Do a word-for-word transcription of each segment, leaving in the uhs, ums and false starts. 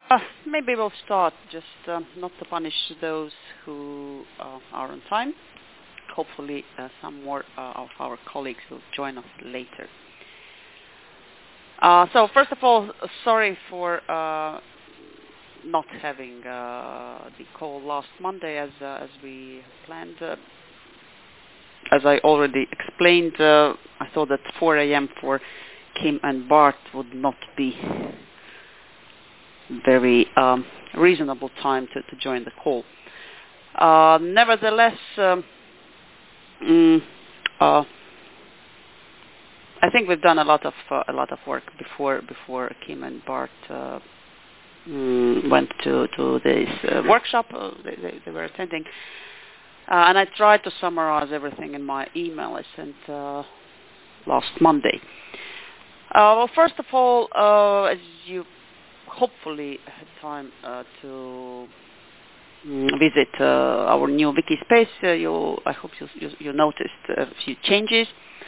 Uh, maybe we'll start just uh, not to punish those who uh, are on time. Hopefully uh, some more uh, of our colleagues will join us later. Uh, so first of all, sorry for uh, not having uh, the call last Monday as uh, as we planned. Uh, as I already explained, uh, I thought that four a.m. for Kim and Bart would not be very um, reasonable time to, to join the call. Uh, nevertheless, um, mm, uh, I think we've done a lot of uh, a lot of work before before Kim and Bart uh, mm, went to to this uh, workshop uh, they, they, they were attending, uh, and I tried to summarize everything in my email I sent uh, last Monday. Uh, well, first of all, uh, as you hopefully had time uh, to mm, visit uh, our new Wikispace, uh, you I hope you you, you noticed a few changes.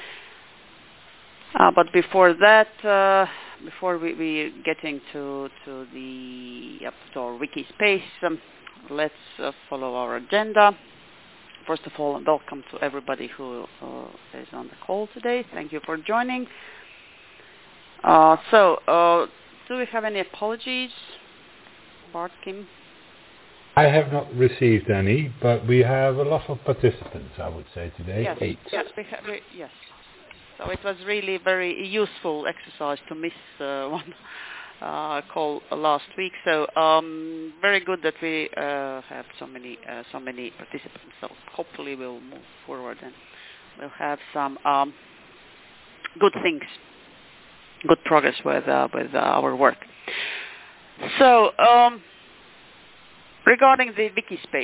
Uh, but before that, uh, before we, we getting to to the up to our Wikispace, um, let's uh, follow our agenda. First of all, welcome to everybody who uh, is on the call today. Thank you for joining. Uh, so, uh, do we have any apologies, Bart, Kim? I have not received any, but we have a lot of participants, I would say, today. Yes, Eight. yes, we ha- we, yes. So it was really very useful exercise to miss uh, one uh, call last week. So um, very good that we uh, have so many uh, so many participants. So hopefully we'll move forward and we'll have some um, good things, good progress with uh, with uh, our work. So um, regarding the Wikispace,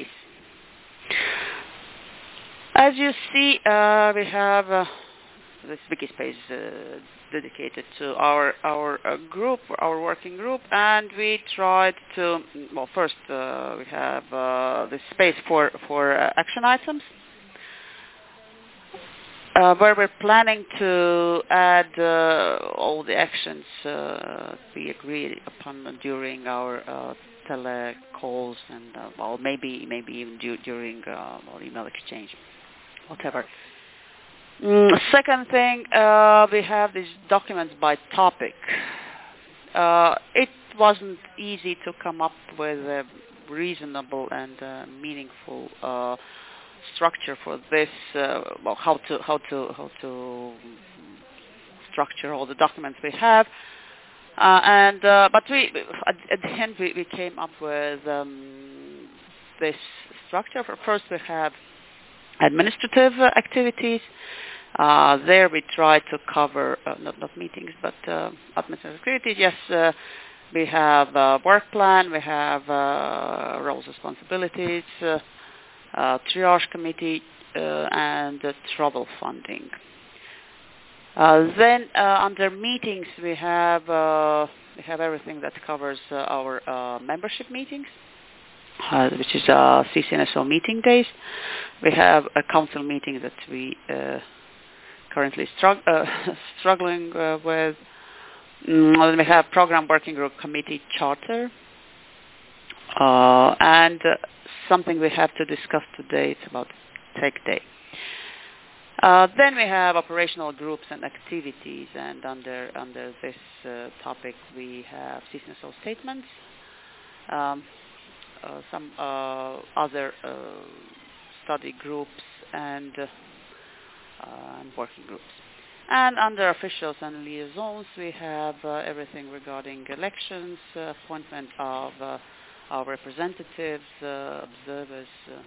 as you see, uh, we have. Uh, This Wikispace uh, dedicated to our our uh, group, our working group, and we tried to. Well, first uh, we have uh, this space for for uh, action items, uh, where we're planning to add uh, all the actions uh, we agreed upon during our uh, tele calls and uh, well, maybe maybe even du- during uh, well, email exchange, whatever. Mm, second thing, uh, we have these documents by topic. Uh, it wasn't easy to come up with a reasonable and uh, meaningful uh, structure for this. Uh, well, how to how to how to structure all the documents we have, uh, and uh, but we at, at the end we, we came up with um, this structure. For first, we have administrative uh, activities. Uh, there we try to cover, uh, not, not meetings, but uh, administrative activities. Yes, uh, we have a work plan, we have uh, roles, responsibilities, uh, uh, triage committee, uh, and uh, trouble funding. Uh, then uh, under meetings we have uh, we have everything that covers uh, our uh, membership meetings. Uh, which is uh, C C N S O meeting days. We have a council meeting that we uh, currently strugg- uh, struggling uh, with. Mm, we have program working group committee charter. Uh, and uh, something we have to discuss today, it's about Tech Day. Uh, then we have operational groups and activities, and under under this uh, topic we have C C N S O statements. Um, Uh, some uh, other uh, study groups and uh, uh, working groups. And under officials and liaisons, we have uh, everything regarding elections, uh, appointment of uh, our representatives, uh, observers, uh,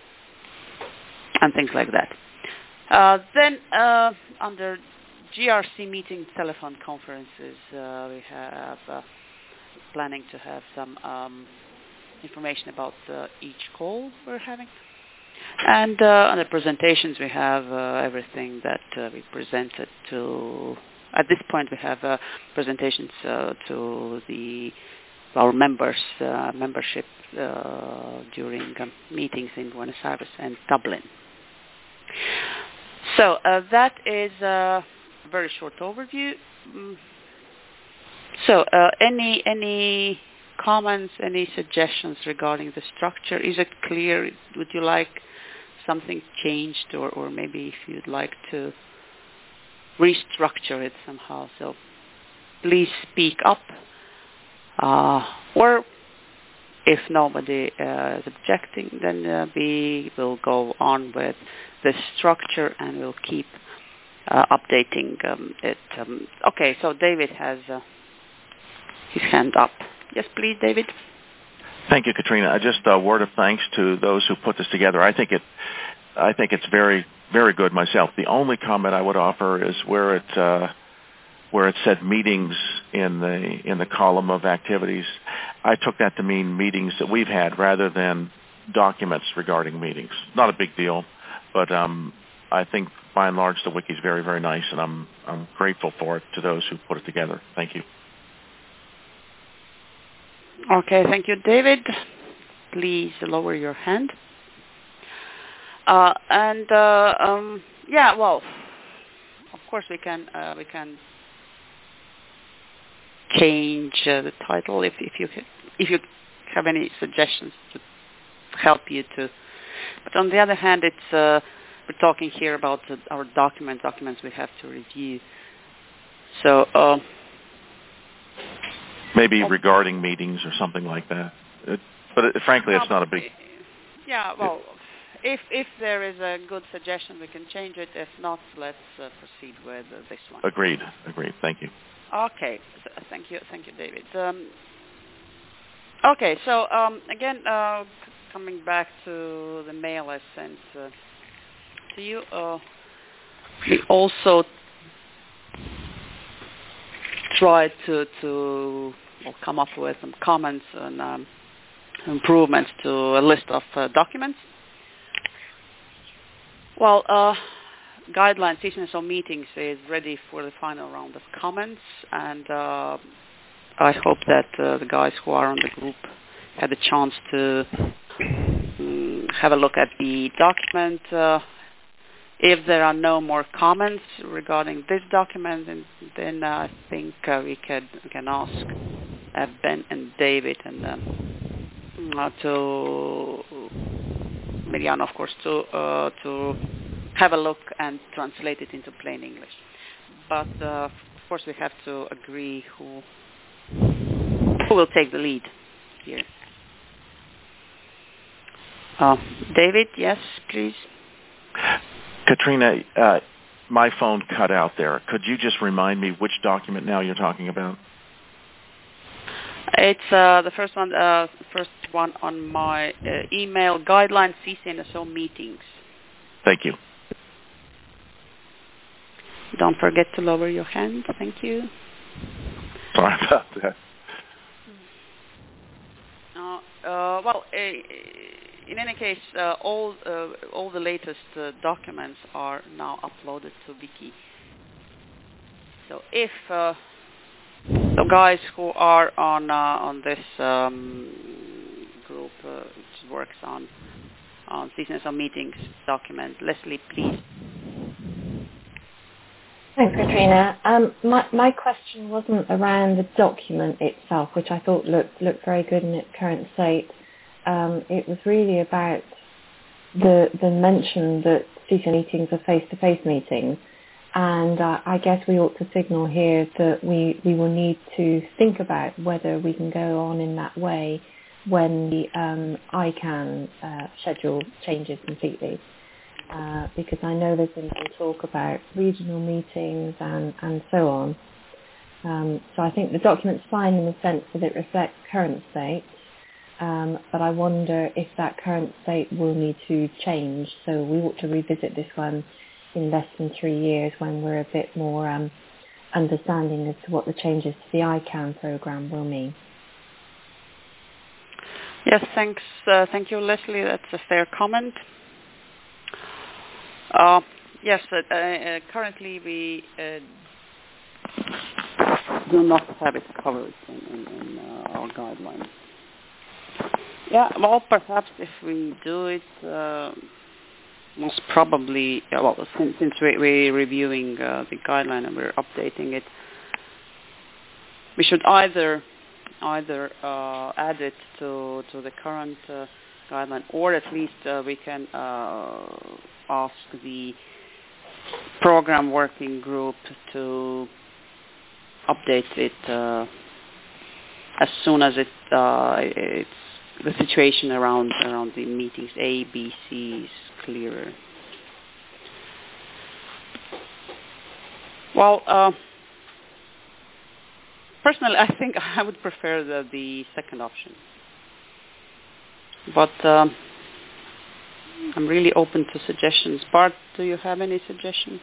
and things like that. Uh, then uh, under G R C meeting telephone conferences, uh, we have uh, planning to have some um, information about uh, each call we're having. And uh, on the presentations, we have uh, everything that uh, we presented to. At this point, we have uh, presentations uh, to the our members, uh, membership uh, during um, meetings in Buenos Aires and Dublin. So uh, that is a very short overview. Mm. So uh, any any comments, any suggestions regarding the structure? Is it clear? Would you like something changed, or, or maybe if you'd like to restructure it somehow? So please speak up. Uh, or if nobody uh, is objecting, then uh, we will go on with the structure and we'll keep uh, updating um, it. Um, okay, so David has uh, his hand up. Yes, please, David. Thank you, Katrina. Just a word of thanks to those who put this together. I think it, I think it's very, very good myself. The only comment I would offer is where it, uh, where it said meetings in the in the column of activities. I took that to mean meetings that we've had rather than documents regarding meetings. Not a big deal, but um, I think by and large the wiki is very, very nice, and I'm I'm grateful for it to those who put it together. Thank you. Okay, thank you, David. Please lower your hand. Uh, and uh, um, yeah, well, of course we can uh, we can change uh, the title if if you if you have any suggestions to help you to. But on the other hand, it's uh, we're talking here about uh, our document documents we have to review. So. Uh, Maybe regarding meetings or something like that. It, but it, frankly, it's not a big... Yeah, well, if if there is a good suggestion, we can change it. If not, let's uh, proceed with uh, this one. Agreed. Agreed. Thank you. Okay. So, thank you. Thank you, David. Um, okay, so um, again, uh, coming back to the mail I sent uh, to you, uh, we also tried to, to well, come up with some comments and um, improvements to a list of uh, documents. Well, uh, guidelines, C S N S O meetings is ready for the final round of comments, and uh, I hope that uh, the guys who are on the group had a chance to um, have a look at the document. Uh, If there are no more comments regarding this document, then, then uh, I think uh, we can we can ask uh, Ben and David and um, uh, to Mirjana, of course, to uh, to have a look and translate it into plain English. But uh, of course, we have to agree who who will take the lead here. Uh, David, yes, please. Katrina, uh, my phone cut out there. Could you just remind me which document now you're talking about? It's uh, the first one, uh, first one on my uh, email, guidelines C S N S O meetings. Thank you. Don't forget to lower your hand. Thank you. Sorry about that. Uh, uh, well, uh, in any case, uh, all uh, all the latest uh, documents are now uploaded to Wiki. So if uh, the guys who are on uh, on this um, group uh, which works on on C S N S O meetings document, Leslie, please. Thanks, Katrina. Um, my, my question wasn't around the document itself, which I thought looked looked very good in its current state. Um, it was really about the the mention that C S N meetings are face-to-face meetings, and uh, I guess we ought to signal here that we, we will need to think about whether we can go on in that way when the um, I CANN uh, schedule changes completely. Uh, because I know there's been some talk about regional meetings and, and so on. Um, so I think the document's fine in the sense that it reflects current state, um, but I wonder if that current state will need to change. So we ought to revisit this one in less than three years when we're a bit more um, understanding as to what the changes to the I CANN program will mean. Yes, thanks. Uh, thank you, Leslie. That's a fair comment. Uh, yes, uh, uh, currently we uh, do not have it covered in, in, in uh, our guidelines. Yeah, well, perhaps if we do it, uh, most probably, uh, well, since, since we, we're reviewing uh, the guideline and we're updating it, we should either either uh, add it to to the current uh, guideline, or at least uh, we can uh, ask the program working group to update it uh, as soon as it uh, it's the situation around around the meetings A, B, C is clearer. Well, uh, personally, I think I would prefer the, the second option. But um, I'm really open to suggestions. Bart, do you have any suggestions?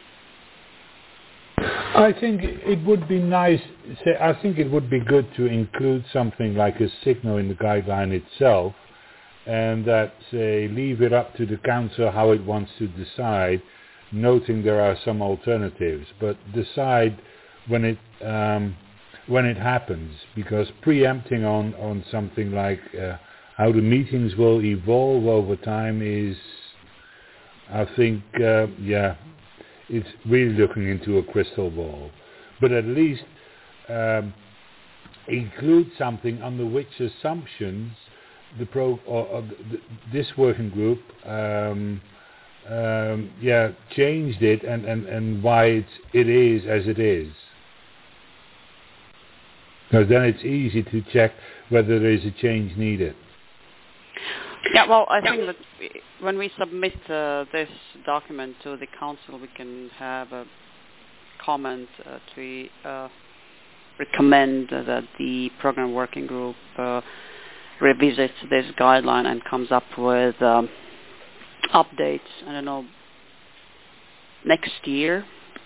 I think it would be nice, say, I think it would be good to include something like a signal in the guideline itself, and that, say, leave it up to the council how it wants to decide, noting there are some alternatives, but decide when it um, when it happens, because preempting on, on something like uh, how the meetings will evolve over time is, I think, uh, yeah, it's really looking into a crystal ball. But at least um, include something under which assumptions the pro or, or the, this working group um, um, yeah changed it and, and, and why it's, it is as it is. Because then it's easy to check whether there is a change needed. Yeah, well, I think that when we submit uh, this document to the council, we can have a comment uh, to uh, recommend uh, that the program working group uh, revisits this guideline and comes up with um, updates, I don't know, next year.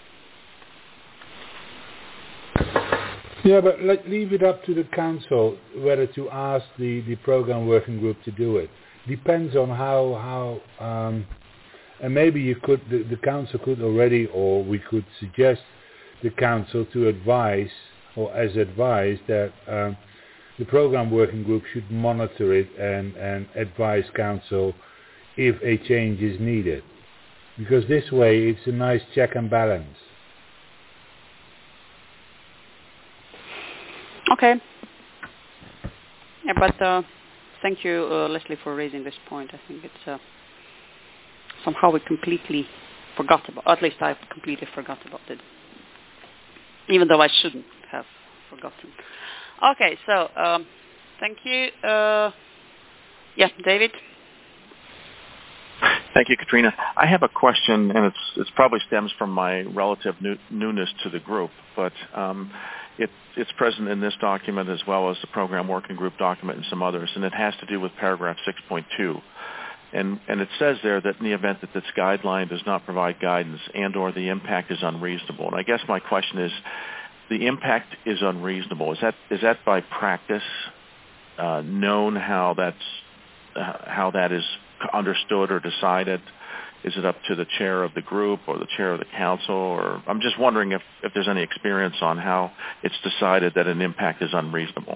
Yeah, but let, leave it up to the council whether to ask the, the program working group to do it. Depends on how, how um, and maybe you could, the, the council could already, or we could suggest the council to advise, or as advised, that um, the program working group should monitor it and, and advise council if a change is needed. Because this way it's a nice check and balance. Okay. Yeah, but uh, thank you, uh, Leslie, for raising this point. I think it's uh, somehow we completely forgot about, at least I completely forgot about it, even though I shouldn't have forgotten. Okay, so um, thank you. Uh, yeah, David? Thank you, Katrina. I have a question, and it's it's probably stems from my relative new, newness to the group, but um, it, it's present in this document as well as the program working group document and some others, and it has to do with paragraph six point two. And, and it says there that in the event that this guideline does not provide guidance and or the impact is unreasonable. And I guess my question is, the impact is unreasonable. Is that is that by practice uh, known how that's uh, how that is understood or decided? Is it up to the chair of the group or the chair of the council? Or I'm just wondering if, if there's any experience on how it's decided that an impact is unreasonable.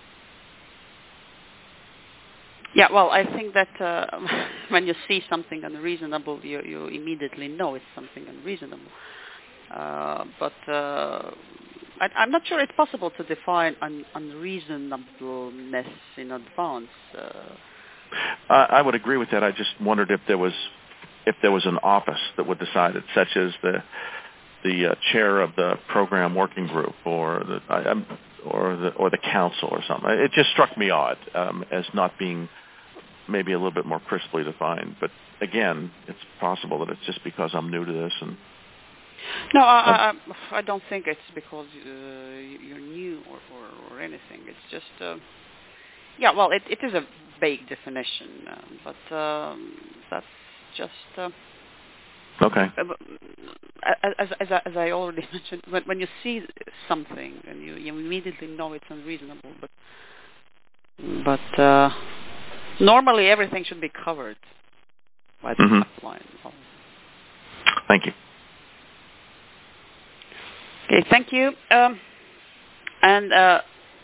Yeah, well, I think that uh, when you see something unreasonable, you, you immediately know it's something unreasonable. Uh, but uh, I, I'm not sure it's possible to define un, unreasonableness in advance. Uh, uh, I would agree with that. I just wondered if there was if there was an office that would decide it, such as the the uh, chair of the program working group, or the I, I'm, or the or the council, or something. It just struck me odd um, as not being maybe a little bit more crisply defined. But again, it's possible that it's just because I'm new to this. And no, I, I, I don't think it's because uh, you're new or, or, or anything. It's just, uh, yeah, well, it, it is a vague definition, uh, but um, that's just... Uh, okay. As, as, as I already mentioned, when, when you see something and you, you immediately know it's unreasonable, but but uh, normally everything should be covered by the mm-hmm. line. Thank you. Okay, thank you. Um, and, uh,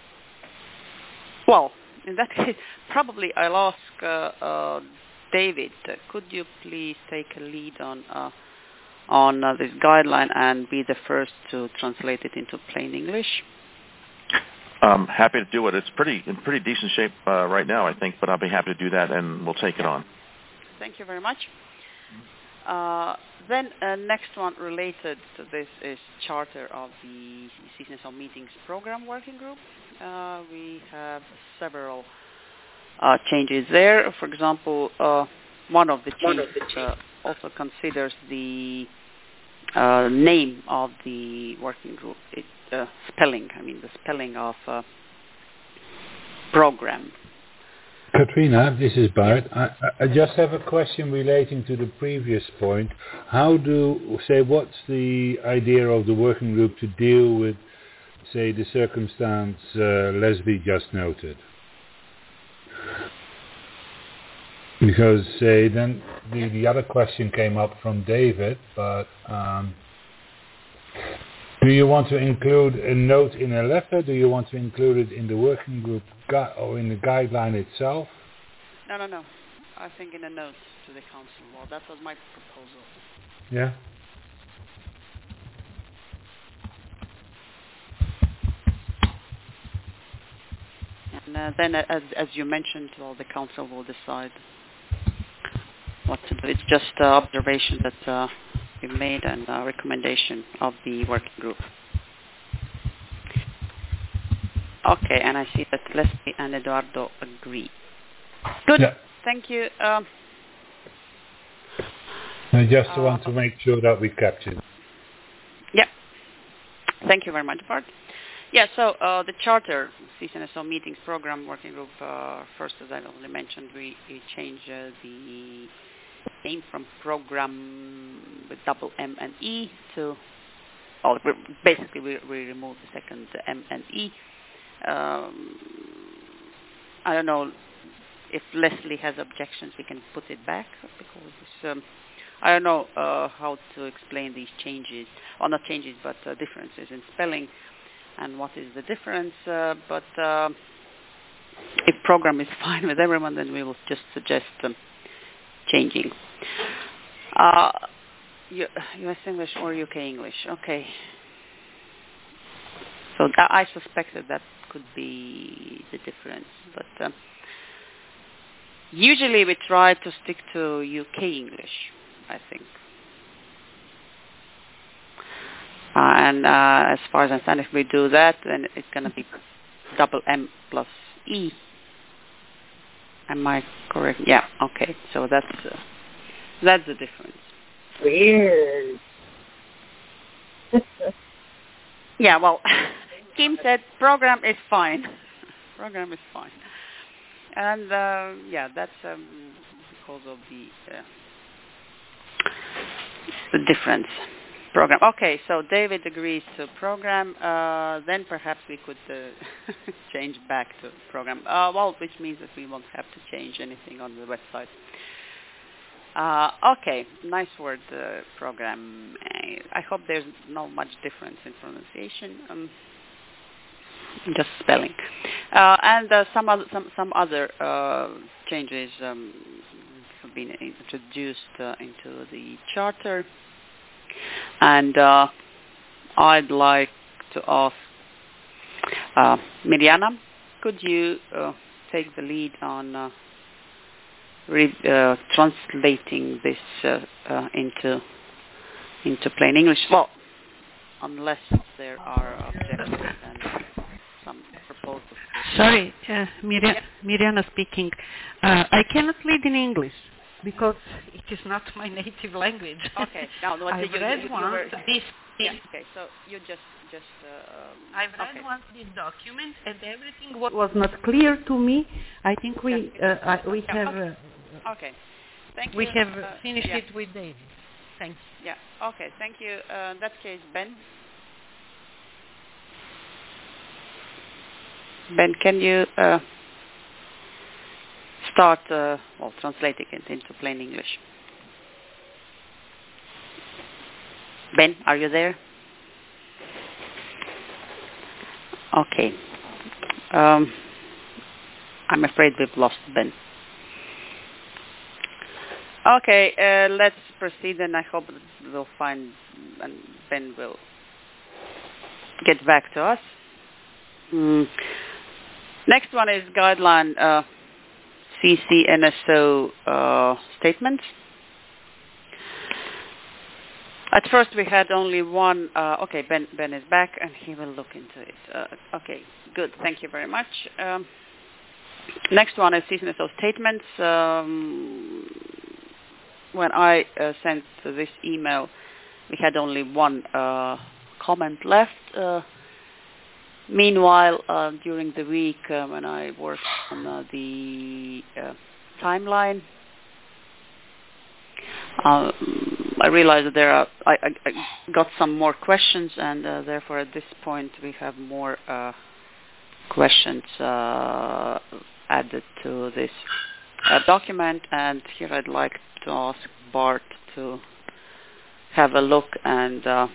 well, in that case, probably I'll ask uh, uh, David, uh, could you please take a lead on uh, on uh, this guideline and be the first to translate it into plain English? Um, happy to do it. It's pretty in pretty decent shape uh, right now, I think, but I'll be happy to do that, and we'll take it on. Thank you very much. Uh, then uh, next one related to this is charter of the C C N S O meetings program working group. Uh, we have several uh, changes there. For example, uh, one of the changes uh, also considers the uh, name of the working group. It, uh, spelling, I mean the spelling of uh, program. Katrina, this is Bart. I, I just have a question relating to the previous point. How do, say, what's the idea of the working group to deal with, say, the circumstance uh, Leslie just noted? Because, say, then the, the other question came up from David, but um, do you want to include a note in a letter? Do you want to include it in the working group gu- or in the guideline itself? No, no, no. I think in a note to the council. Well, that was my proposal. Yeah. And uh, then, uh, as, as you mentioned, well, the council will decide what to do. It's just uh, observation that uh, we've made and uh, recommendation of the working group. Okay, and I see that Leslie and Eduardo agree. Good. Yeah. Thank you. Um, I just uh, want to make sure that we capture. Yeah. Thank you very much, Bart. Yeah, so uh, the charter, C C N S O meetings program working group, uh, first, as I already mentioned, we, we changed uh, the name from program with double M and E to, oh, basically we, we removed the second M and E. Um, I don't know if Leslie has objections, we can put it back, because it's, um, I don't know uh, how to explain these changes, or not changes, but uh, differences in spelling, and what is the difference. Uh, but uh, if program is fine with everyone, then we will just suggest um, changing. Uh, U S English or U K English, okay. So th- I suspected that could be the difference, but um, usually we try to stick to U K English, I think. Uh, and uh, as far as I understand, if we do that, then it's going to be double M plus E. Am I correct? Yeah, okay. So that's uh, that's the difference. Weird. Yeah, well, Kim said program is fine. Program is fine. And uh, yeah, that's um, because of the uh, the difference. Program. Okay, so David agrees to program. Uh, then perhaps we could uh, change back to program. Uh, well, which means that we won't have to change anything on the website. Uh, okay, nice word, uh, program. I hope there's not much difference in pronunciation. Um, just spelling. Uh, and uh, some other some some other uh, changes um, have been introduced uh, into the charter. And uh, I'd like to ask uh, Mirjana, could you uh, take the lead on uh, re- uh, translating this uh, uh, into into plain English? Well, unless there are objections and some proposals. Sorry, uh, Mirjana, Mirjana speaking. Uh, I cannot lead in English, because it is not my native language. Okay. Now, what I've you, read you, you once were, this. yeah, okay, so you just just. Uh, um, I've read okay. once this document, and everything was, was not clear to me. I think we uh, I, we yeah, have okay. uh, okay. Thank we you. have uh, finished yeah. it with David. Thanks. Yeah. Okay. Thank you. Uh, in that case, Ben. Ben, can you uh, start uh, well translating it into plain English? Ben, are you there? Okay. Um, I'm afraid we've lost Ben. Okay, uh, let's proceed, and I hope we'll find, and Ben will get back to us. Mm. Next one is guideline uh, C C N S O uh, statements. At first we had only one, uh, okay, Ben, Ben is back and he will look into it. Uh, okay, good, thank you very much. Um, next one is C C N S O statements. Um, when I uh, sent this email, we had only one uh, comment left. Uh, meanwhile, uh, during the week uh, when I worked on uh, the uh, timeline, uh, I realized that there are, I, I, I got some more questions, and uh, therefore at this point we have more uh, questions uh, added to this uh, document, and here I'd like to ask Bart to have a look and uh,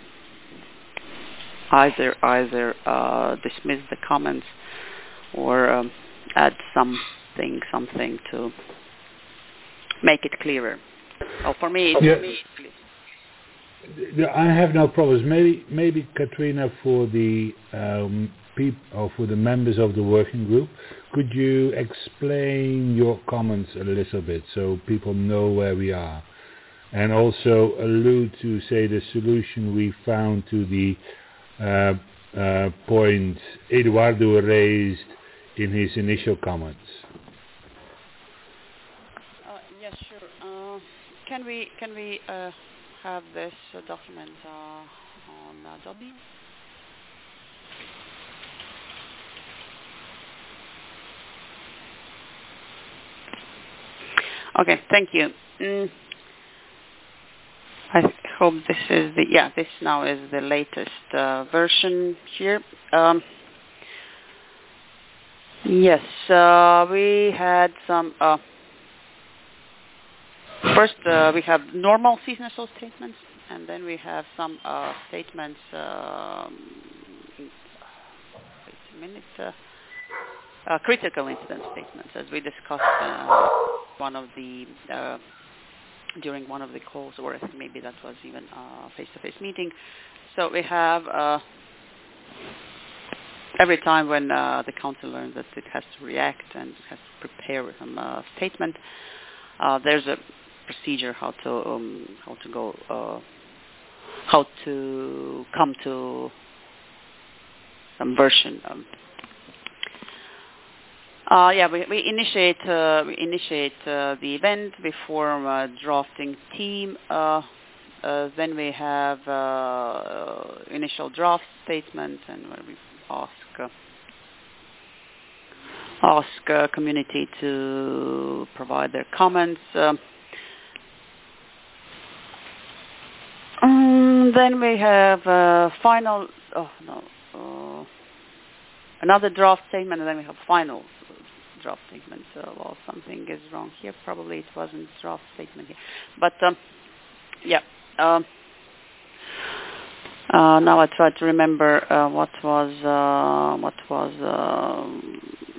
either either uh, dismiss the comments or um, add something something to make it clearer. Oh, for me, yeah. for me Yeah, I have no problems. Maybe, maybe Katrina, for the um, peop- or for the members of the working group, could you explain your comments a little bit so people know where we are, and also allude to, say, the solution we found to the uh, uh, point Eduardo raised in his initial comments. Uh, yes, sure. Uh, can we can we uh, have this uh, document uh, on Adobe? Okay, thank you. Mm. I hope this is the yeah. This now is the latest uh, version here. Um, yes, uh, we had some. Uh, first, uh, we have normal C C N S O statements, and then we have some uh, statements. Um, wait a minute. Uh, uh, critical incident statements, as we discussed uh, one of the. Uh, during one of the calls, or I think maybe that was even a face-to-face meeting. So we have, uh, every time when uh, the council learns that it has to react and has to prepare some uh, statement, uh, there's a procedure how to um, how to go, uh, how to come to some version. Um, Uh, yeah, we, we initiate uh, we initiate uh, the event. We form a drafting team. Uh, uh, then we have uh, initial draft statement, and where we ask uh, ask uh, community to provide their comments. Um, um, then we have uh, final. Oh no. Uh, Another draft statement, and then we have final draft statement. Uh, well, something is wrong here. Probably it wasn't draft statement here. But, um, yeah. Um, uh, now I try to remember uh, what was, uh, what was, uh,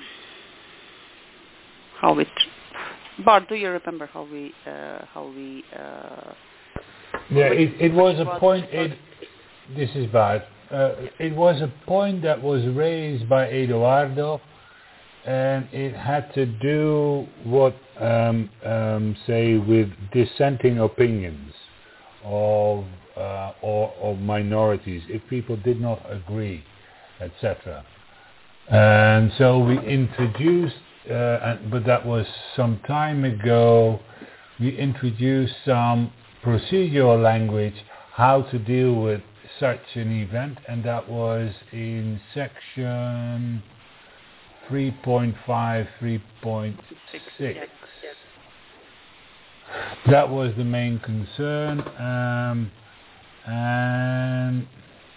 how we, tr- Bart, do you remember how we, uh, how we, uh, yeah, it, it was a was point, it, this is Bart. Uh, it was a point that was raised by Eduardo, and it had to do what, um, um, say, with dissenting opinions of uh, or of minorities, if people did not agree, et cetera. And so we introduced, uh, and, but that was some time ago. We introduced some procedural language how to deal with such an event, and that was in section three point five, three point six. That was the main concern, um, and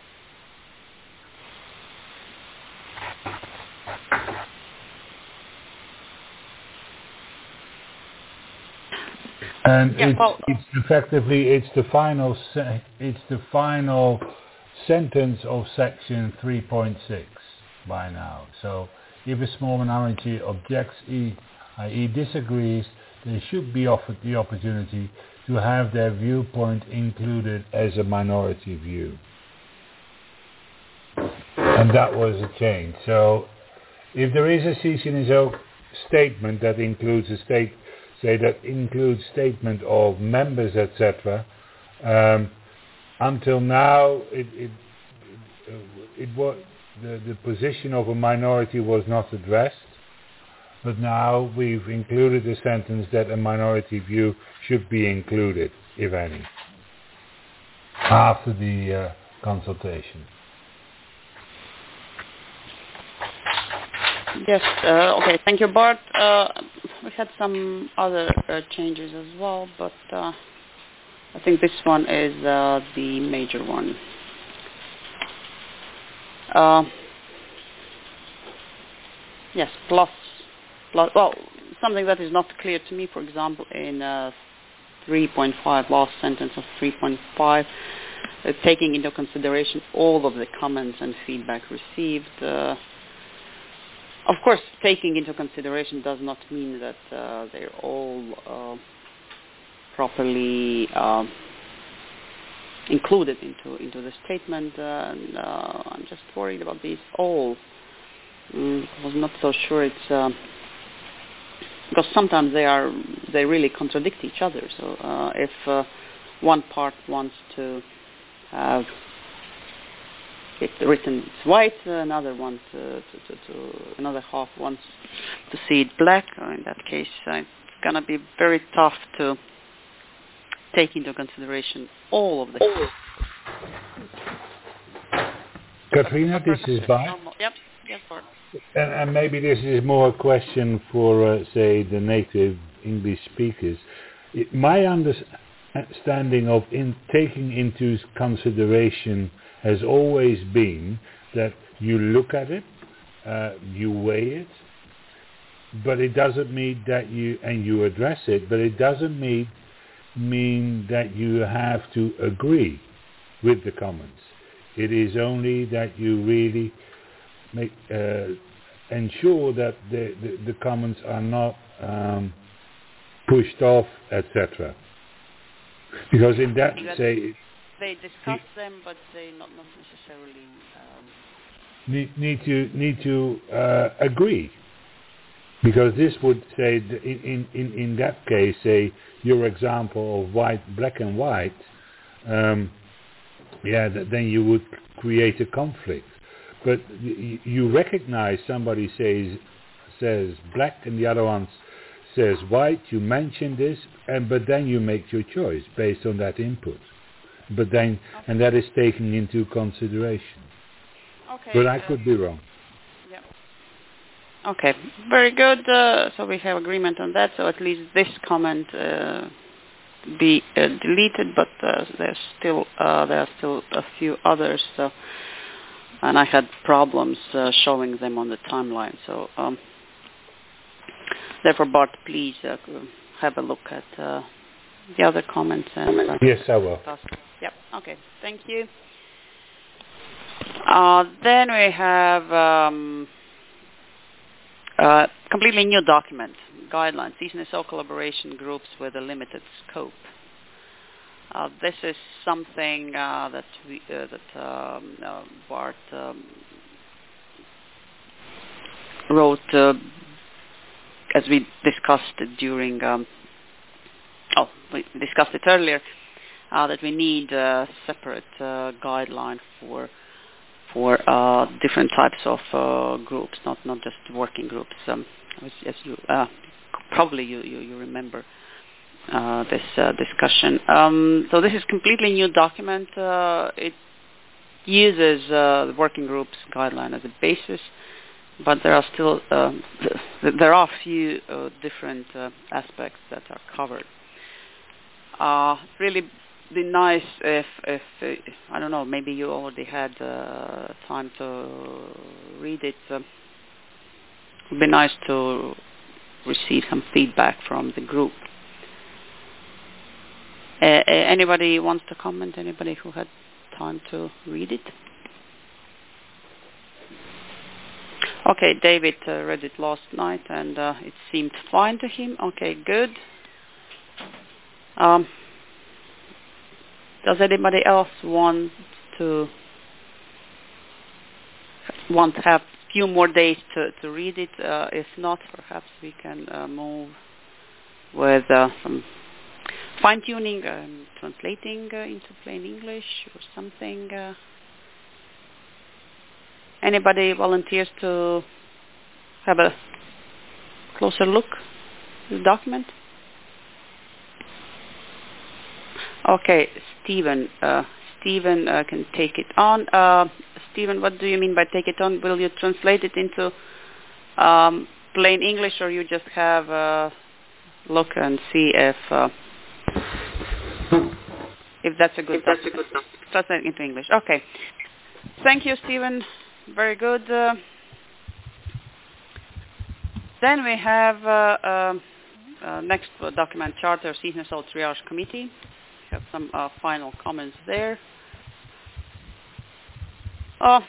And yeah, it's, well, it's effectively it's the final se- it's the final sentence of section three point six by now. So if a small minority objects, that is disagrees, they should be offered the opportunity to have their viewpoint included as a minority view. and that was a change. So if there is a C C N S O statement that includes a state, say that includes statement of members, et cetera. Um, until now, it it it, it was the the position of a minority was not addressed, but now we've included a sentence that a minority view should be included, if any, after the uh, consultation. Yes, uh, okay, thank you, Bart. Uh, we had some other uh, changes as well, but uh, I think this one is uh, the major one. Uh, yes, plus, plus, well, something that is not clear to me, for example, in uh, three point five, last sentence of three point five, uh, taking into consideration all of the comments and feedback received. Uh, Of course, taking into consideration does not mean that uh, they're all uh, properly uh, included into into the statement. Uh, and, uh, I'm just worried about these all. Mm, I was not so sure it's uh, because sometimes they are they really contradict each other. So uh, if uh, one part wants to have it written it's white, uh, another one to, to, to, to another half wants to see it black. Or in that case, uh, it's gonna be very tough to take into consideration all of the. Katrina, this is Bart. Yep, yes, Bart. And, and maybe this is more a question for, uh, say, the native English speakers. It, my understanding of in taking into consideration has always been that you look at it, uh, you weigh it, but it doesn't mean that you, and you address it, but it doesn't mean, mean that you have to agree with the comments. It is only that you really make, uh, ensure that the, the, the comments are not um, pushed off, et cetera. Because in that, say, they discuss them, but they not, not necessarily um... need, need to need to uh, agree. Because this would say, in, in, in that case, say your example of white, black and white, um, yeah, th- then you would create a conflict. But y- you recognize somebody says says black and the other one says white. You mention this, and but then you make your choice based on that input. But then, okay. And that is taken into consideration. Okay. But I uh, could be wrong. Yeah. Okay. Very good. Uh, so we have agreement on that. So at least this comment uh, be uh, deleted, but uh, there's still uh, there are still a few others. So, and I had problems uh, showing them on the timeline. So um, therefore, Bart, please uh, have a look at uh, the other comments. And, uh, yes, I will. Yep. Okay. Thank you. Uh, then we have um, a completely new document, guidelines, C S N S O collaboration groups with a limited scope. Uh, this is something uh, that we, uh, that um, uh, Bart um, wrote uh, as we discussed it during. Um, oh, we discussed it earlier. Uh, that we need a separate uh, guideline for for uh, different types of uh, groups, not not just working groups. Um, as, as you uh, probably you, you, you remember uh, this uh, discussion. Um, so this is completely new document. Uh, it uses uh, the working groups guideline as a basis, but there are still uh, th- there are a few uh, different uh, aspects that are covered. Uh, really. Be nice if, if uh, I don't know, maybe you already had uh, time to read it. Uh, it would be nice to receive some feedback from the group. Uh, uh, anybody wants to comment? Anybody who had time to read it? Okay, David uh, read it last night and uh, it seemed fine to him. Okay, good. Um, Does anybody else want to want to have a few more days to, to read it. Uh, if not, perhaps we can uh, move with uh, some fine-tuning and translating uh, into plain English or something. Uh, anybody volunteers to have a closer look at the document? Okay, Stephen. Uh, Stephen uh, can take it on. Uh, Stephen, what do you mean by take it on? Will you translate it into um, plain English, or you just have a look and see if uh, if that's a good if that's a good translate into English? Okay. Thank you, Stephen. Very good. Uh, then we have uh, uh, uh, next uh, document, Charter Císnesol Triage Committee. Have some uh, final comments there. Oh,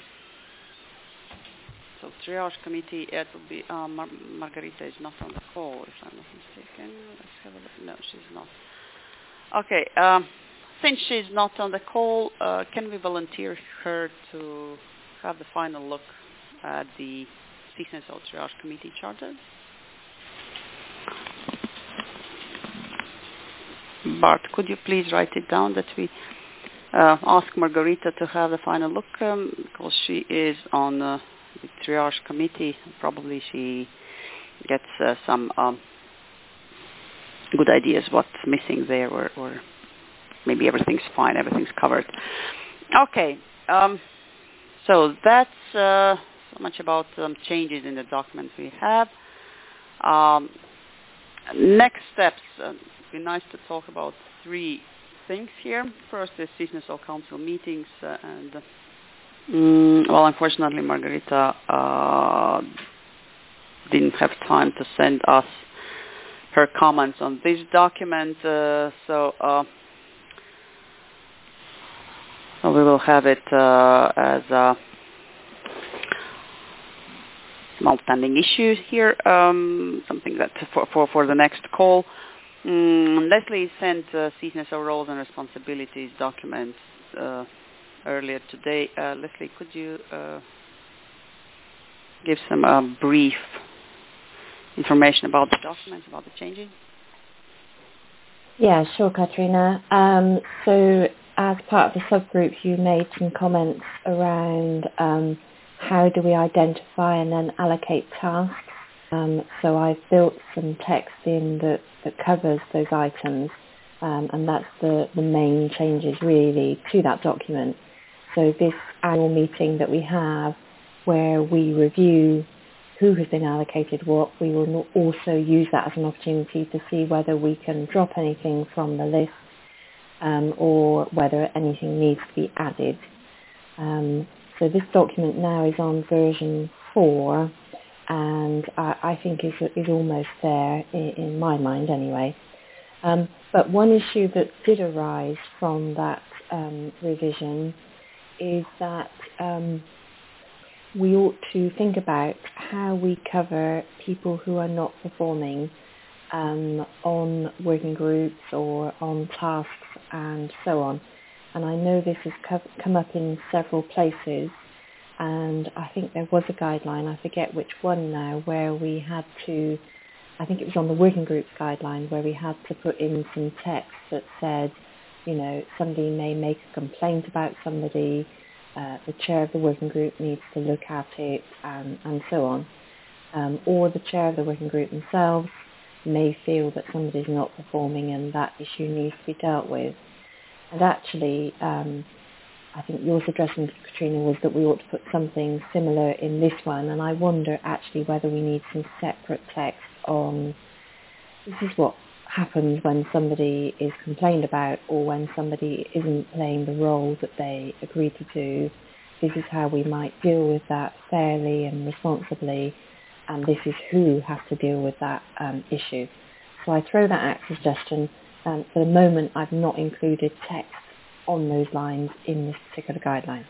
so triage committee, it will be, uh, Mar- Margarita is not on the call, if I'm not mistaken. Let's have a look. No, she's not. Okay, um, since she's not on the call, uh, can we volunteer her to have the final look at the Císnesol Triage Committee charter? Bart, could you please write it down that we uh, ask Margarita to have the final look, um, because she is on uh, the triage committee. Probably she gets uh, some um, good ideas what's missing there, or, or maybe everything's fine, everything's covered. Okay, um, so that's uh, so much about um, changes in the document we have. Um, next steps. Uh, It'd be nice to talk about three things here. First is Císnesol Council meetings, uh, and uh, mm, well, unfortunately, Margarita uh, didn't have time to send us her comments on this document, uh, so uh, so we will have it uh, as a small standing issue here, um, something that for, for for the next call. Mm, Leslie sent uh, Císnesol roles and responsibilities documents uh, earlier today. Uh, Leslie, could you uh, give some uh, brief information about the documents, about the changes? Yeah, sure, Katrina. Um, so as part of the subgroup, you made some comments around um, how do we identify and then allocate tasks. Um, so I've built some text in that, that covers those items, um, and that's the, the main changes really to that document. So this annual meeting that we have, where we review who has been allocated what, we will also use that as an opportunity to see whether we can drop anything from the list, um, or whether anything needs to be added. Um, so this document now is on version four, and I, I think is is almost there in, in my mind anyway. Um, but one issue that did arise from that um, revision is that um, we ought to think about how we cover people who are not performing um, on working groups or on tasks and so on. And I know this has co- come up in several places. And I think there was a guideline, I forget which one now, where we had to, I think it was on the working groups guideline, where we had to put in some text that said, you know, somebody may make a complaint about somebody, uh, the chair of the working group needs to look at it, and, and so on. Um, or the chair of the working group themselves may feel that somebody's not performing and that issue needs to be dealt with. And actually, um, I think your suggestion, Katrina, was that we ought to put something similar in this one, and I wonder actually whether we need some separate text on this is what happens when somebody is complained about or when somebody isn't playing the role that they agreed to do. This is how we might deal with that fairly and responsibly, and this is who has to deal with that um, issue. So I throw that out as a suggestion. Um, for the moment, I've not included text on those lines in this particular guideline.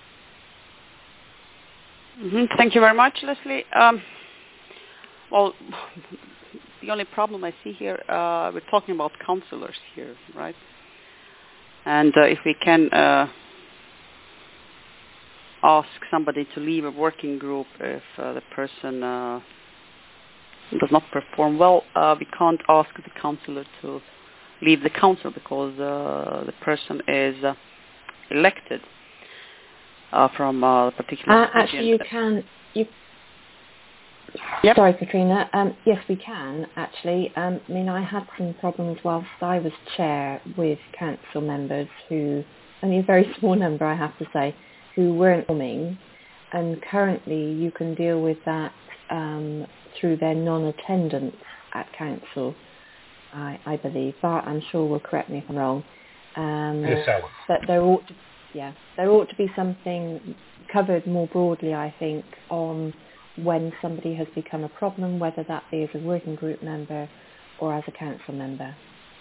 Mm-hmm. Thank you very much, Leslie. Um, well, the only problem I see here, uh, we're talking about councillors here, right? And uh, if we can uh, ask somebody to leave a working group if uh, the person uh, does not perform well. Uh, we can't ask the councillor to leave the council because uh, the person is uh, elected uh, from uh, a particular... Uh, actually, you can... You Yep. Sorry, Katrina. Um, yes, we can, actually. Um, I mean, I had some problems whilst I was chair with council members who, only a very small number, I have to say, who weren't performing. And currently, you can deal with that um, through their non-attendance at council, I, I believe. Bart, I'm sure, will correct me if I'm wrong. Um, Yes, I will. but there ought to, yeah, there ought to be something covered more broadly, I think, on when somebody has become a problem, whether that be as a working group member or as a council member.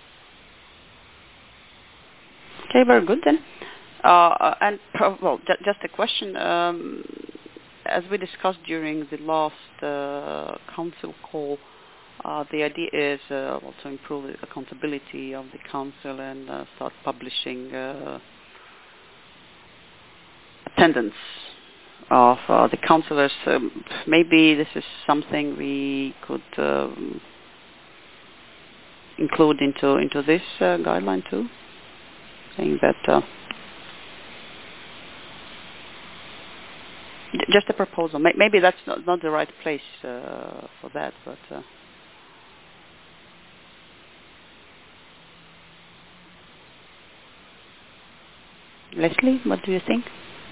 Okay, very good then. Uh, and uh, well, ju- just a question. Um, as we discussed during the last uh, council call, uh, the idea is uh, well, to improve the accountability of the council and uh, start publishing uh, attendance of uh, the councillors. Um, maybe this is something we could um, include into into this uh, guideline too, saying that uh, j- just a proposal. May- maybe that's not, not the right place uh, for that, but uh, Leslie, what do you think?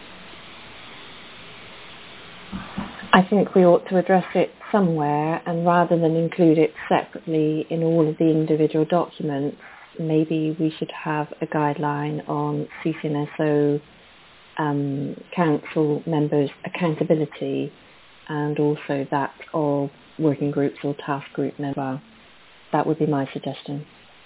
I think we ought to address it somewhere, and rather than include it separately in all of the individual documents, maybe we should have a guideline on C C N S O um, council members' accountability, and also that of working groups or task group members. That would be my suggestion.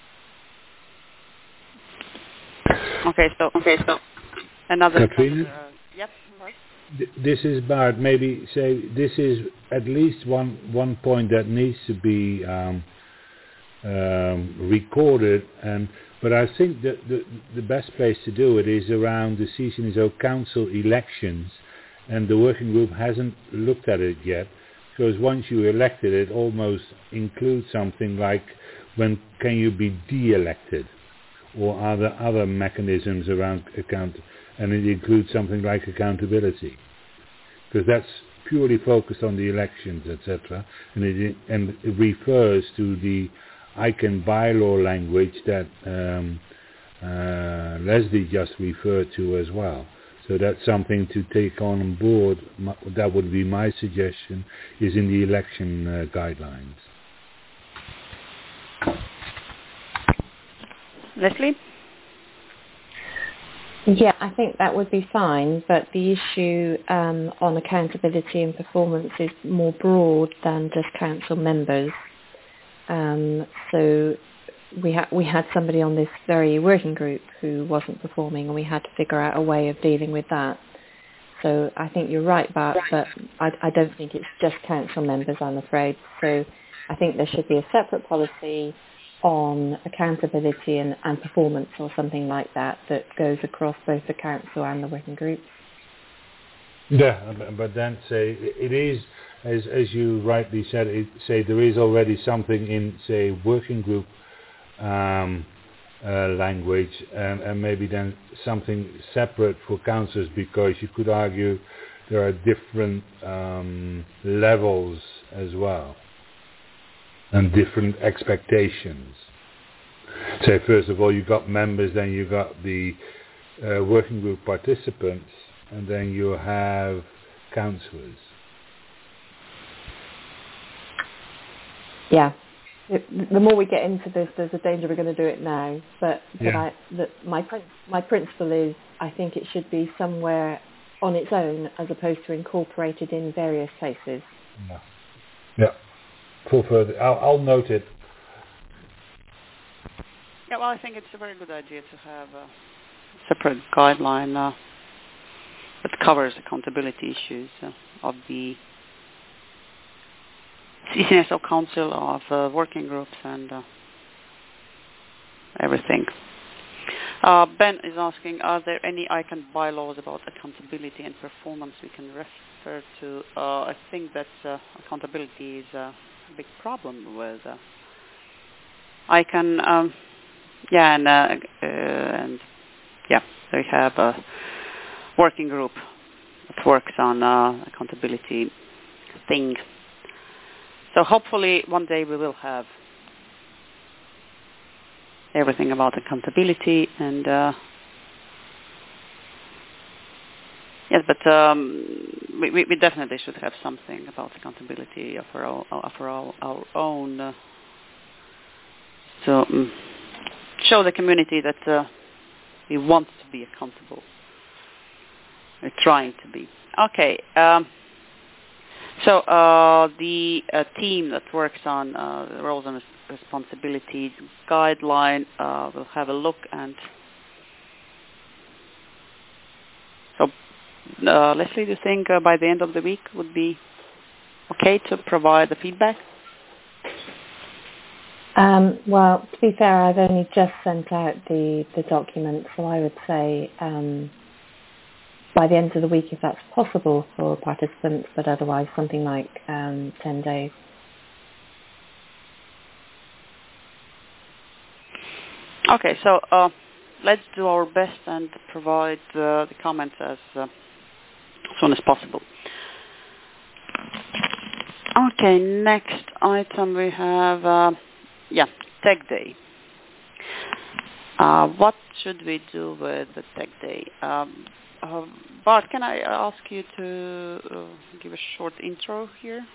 Okay, so okay, so another. Katrina? Uh, yep. Right. This is Bart. Maybe say this is at least one one point that needs to be um, um, recorded. And but I think that the the best place to do it is around the C C N S O council elections, and the working group hasn't looked at it yet. Because once you elected, it almost includes something like when can you be de-elected, or are there other mechanisms around account, and it includes something like accountability, because that's purely focused on the elections, et cetera, and it and it refers to the I C A N bylaw language that um, uh, Leslie just referred to as well. So that's something to take on board. That would be my suggestion, is in the election uh, guidelines. Leslie? Yeah, I think that would be fine, but the issue um, on accountability and performance is more broad than just council members. Um, so we, ha- we had somebody on this very working group who wasn't performing, and we had to figure out a way of dealing with that. So I think you're right, Bart, but I, I don't think it's just council members, I'm afraid. So I think there should be a separate policy on accountability and, and performance or something like that that goes across both the council and the working group. Yeah, but then say it is, as as you rightly said, it, say there is already something in, say, working group um, uh, language, and, and maybe then something separate for councillors, because you could argue there are different um, levels as well, and different expectations. Say, first of all, you've got members, then you've got the uh, working group participants, and then you have councillors. Yeah. It, the more we get into this, there's a danger we're going to do it now. But, but Yeah. I, the, my, prin- my principle is I think it should be somewhere on its own as opposed to incorporated in various places. Yeah. Yeah. For further, I'll, I'll note it. Yeah, well, I think it's a very good idea to have a separate guideline uh, that covers accountability issues uh, of the C C N S O Council, of uh, working groups, and uh, everything. Uh, Ben is asking, are there any I C A N bylaws about accountability and performance we can refer to? Uh, I think that uh, accountability is a big problem with uh, I C A N. Um, yeah, and, uh, uh, and yeah, they have a working group that works on uh, accountability thing. So hopefully one day we will have everything about accountability and uh, yes, but um, we, we definitely should have something about accountability of our own, of our, our own uh, so um, show the community that uh, we want to be accountable. We're trying to be. Okay. Um, so uh, the uh, team that works on uh, the roles and responsibilities guideline uh, will have a look, and so uh, Leslie, do you think uh, by the end of the week would be okay to provide the feedback? Um, well, to be fair, I've only just sent out the, the document, so I would say um, by the end of the week, if that's possible for participants, but otherwise something like um, ten days. Okay, so uh, let's do our best and provide uh, the comments as uh, soon as possible. Okay, next item we have, uh, yeah, Tech Day. Uh, what should we do with the Tech Day? Um, uh, Bart, can I ask you to uh, give a short intro here?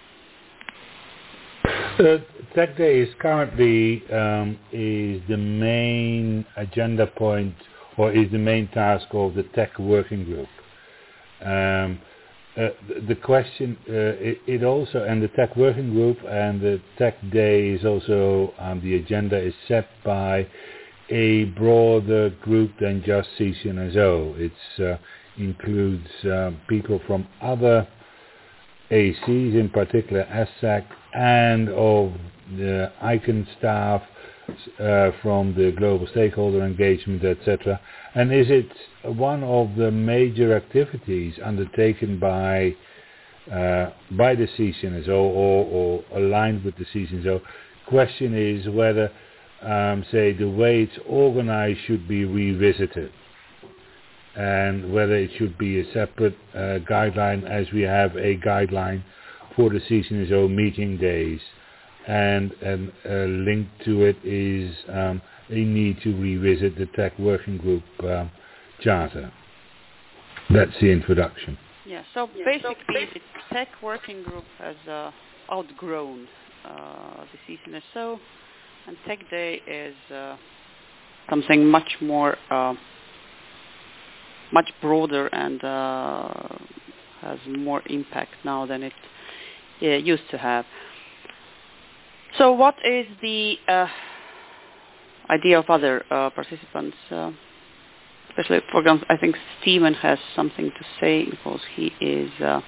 Uh, Tech Day is currently um, is the main agenda point, or is the main task of the Tech Working Group. Um, uh, the, the question, uh, it, it also, and the Tech Working Group and the Tech Day is also, um, the agenda is set by a broader group than just C C N S O. It uh, includes uh, people from other A Cs, in particular S A C, and of the I C A N staff uh, from the global stakeholder engagement, et cetera. And is it one of the major activities undertaken by uh, by the C C N S O or, or aligned with the C C N S O? Question is whether, um, say, the way it's organized should be revisited, and whether it should be a separate uh, guideline, as we have a guideline for the C C N S O meeting days, and, and uh, linked to it is um, a need to revisit the Tech Working Group um, charter. That's the introduction. Yeah, so basically the Tech Working Group has uh, outgrown uh, the C C N S O, and Tech Day is uh, something much more uh, much broader and uh, has more impact now than it uh, used to have. So what is the uh, idea of other uh, participants? Uh, especially, for example, I think Stephen has something to say because he is uh,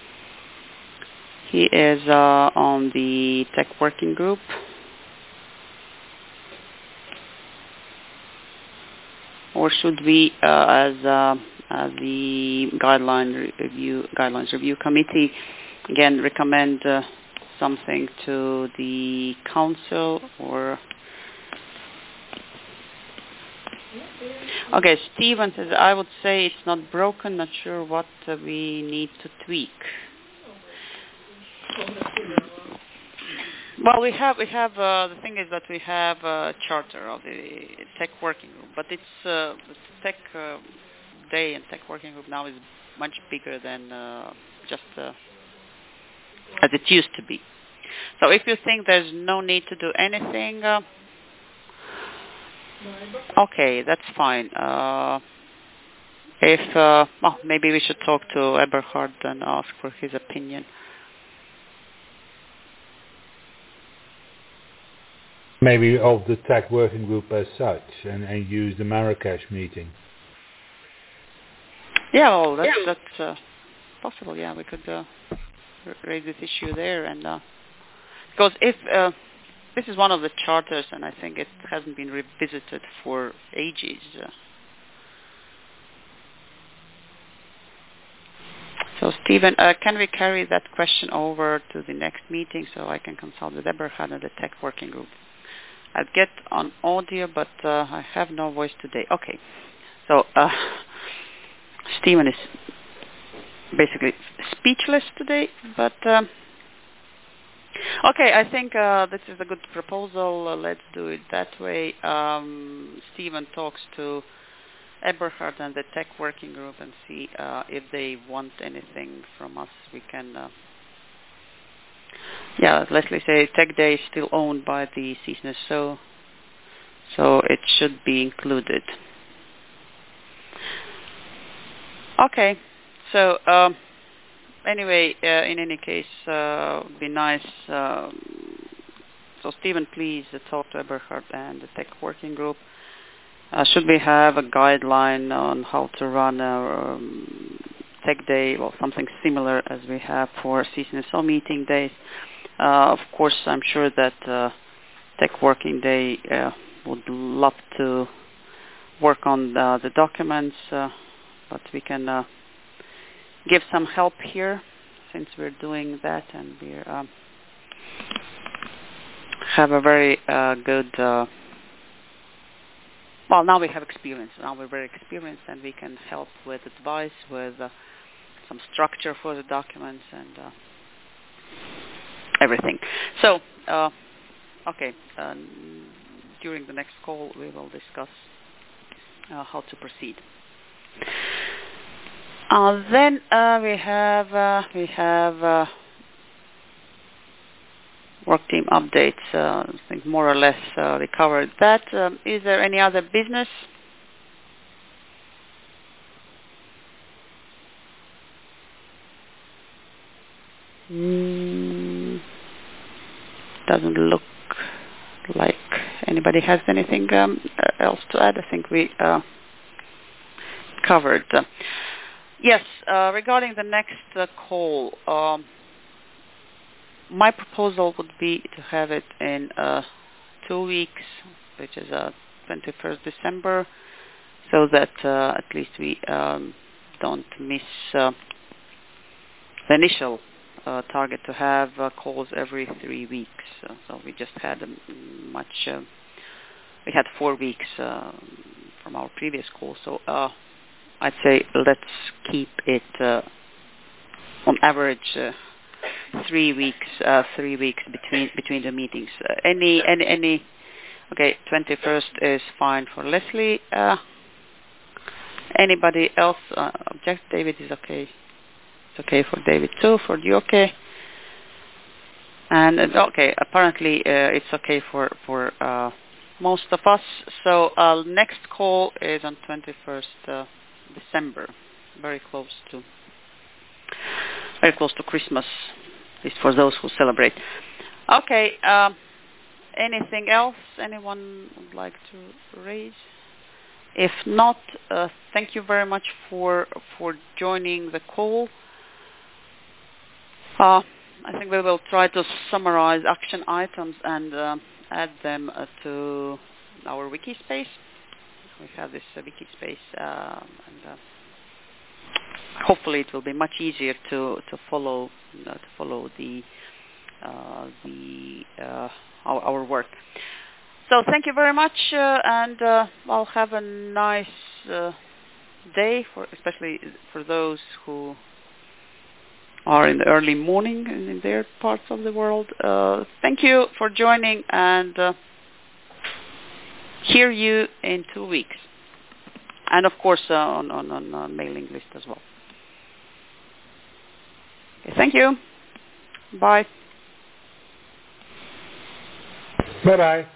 he is uh, on the Tech Working Group. Or should we, uh, as, uh, as the guideline review guidelines review committee, again recommend uh, something to the council? Or okay, Stephen says, I would say it's not broken. Not sure what uh, we need to tweak. Well, we have we have uh, the thing is that we have a charter of the Tech Working Group, but it's uh, the Tech uh, Day and Tech Working Group now is much bigger than uh, just uh, as it used to be. So if you think there's no need to do anything, uh, okay, that's fine. Uh, if uh, well, maybe we should talk to Eberhard and ask for his opinion. Maybe of the Tech Working Group as such, and, and use the Marrakesh meeting. Yeah, well, that's, that's uh, possible. Yeah, we could uh, raise this issue there, and uh, because if uh, this is one of the charters, and I think it hasn't been revisited for ages. Uh, So Stephen, uh, can we carry that question over to the next meeting so I can consult with Eberhard and the tech working group? I'll get on audio, but uh, I have no voice today. Okay. So uh, Stephen is basically speechless today, but um, okay, I think uh, this is a good proposal. Uh, let's do it that way. Um, Stephen talks to Eberhard and the tech working group and see uh, if they want anything from us. We can, uh, yeah, let's say Tech Day is still owned by the Seasoners, so so it should be included. Okay, so um, anyway, uh, in any case, uh, would be nice. Um, so Stephen, please uh, talk to Eberhard and the tech working group. Uh, should we have a guideline on how to run our um, tech day or something similar as we have for Season S O meeting days? Uh, of course, I'm sure that uh, tech working day uh, would love to work on uh, the documents, uh, but we can uh, give some help here since we're doing that, and we um, have a very uh, good. Uh, Well, now we have experience. Now we're very experienced, and we can help with advice, with uh, some structure for the documents, and uh, everything. So, uh, okay, um, during the next call, we will discuss uh, how to proceed. Uh, then uh, we have uh, we have. Uh, Work team updates, uh, I think more or less uh, we covered that. Um, is there any other business? Mm, doesn't look like anybody has anything um, else to add. I think we uh, covered. Uh, yes, uh, regarding the next uh, call, um, my proposal would be to have it in uh, two weeks, which is uh, twenty-first December, so that uh, at least we um, don't miss uh, the initial uh, target to have uh, calls every three weeks. Uh, so we just had a much, uh, we had four weeks uh, from our previous call. So uh, I'd say let's keep it uh, on average. Uh, Three weeks, uh, three weeks between between the meetings. Uh, any, any, any. Okay, twenty-first is fine for Leslie. Uh, anybody else uh, object? David is okay. It's okay for David too. For you, okay. And uh, okay, apparently uh, it's okay for for uh, most of us. So uh, next call is on twenty-first uh, December. Very close to. Very close to Christmas. At least for those who celebrate. Okay, um, anything else anyone would like to raise? If not, uh, thank you very much for for joining the call. Uh, I think we will try to summarize action items and uh, add them uh, to our wiki space. We have this uh, wiki space, uh, and uh, hopefully it will be much easier to to follow uh, to follow the uh, the uh, our, our work. So thank you very much, uh, and uh, I'll have a nice uh, day for especially for those who are in the early morning and in their parts of the world. Uh, thank you for joining, and uh, hear you in two weeks, and of course uh, on on on uh, mailing list as well. Thank you. Bye. Bye-bye.